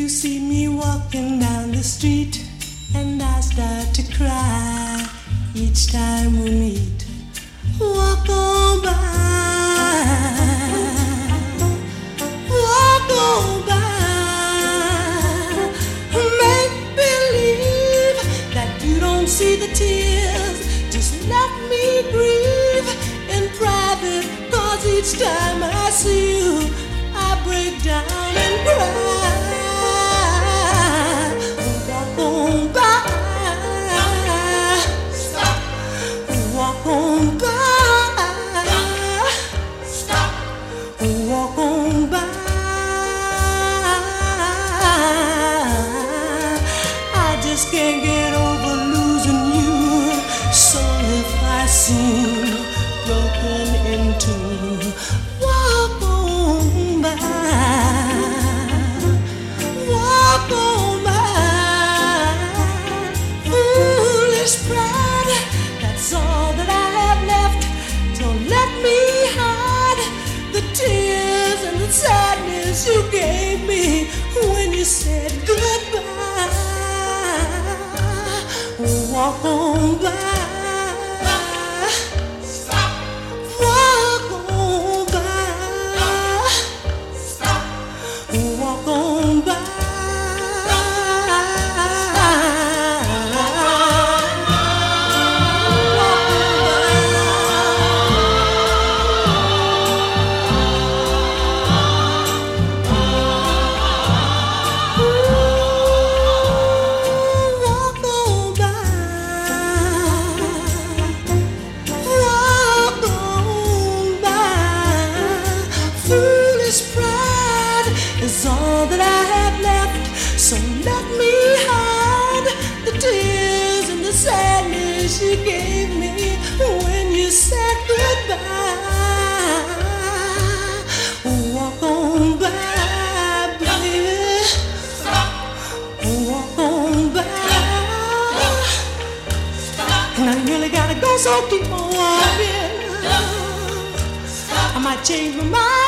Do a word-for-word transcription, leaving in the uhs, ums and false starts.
see me walking down the street, and I start to cry each time we meet. Walk on by, walk on by. Make believe that you don't see the tears. Just let me grieve in private, 'cause each time I see you, I break down and cry. Walk on by, stop. Walk on by, stop. Walk on by. I just can't get over losing you. So if I seem broken into, walk on by, walk on by. Foolish pride, that's all that I have left. Don't let me hide the tears and the sadness you gave me when you said goodbye. Walk on by. Is all that I have left, so let me hide the tears and the sadness you gave me when you said goodbye. Walk on by, baby. Walk on by. And I really gotta go, so keep on walking. I might change my mind.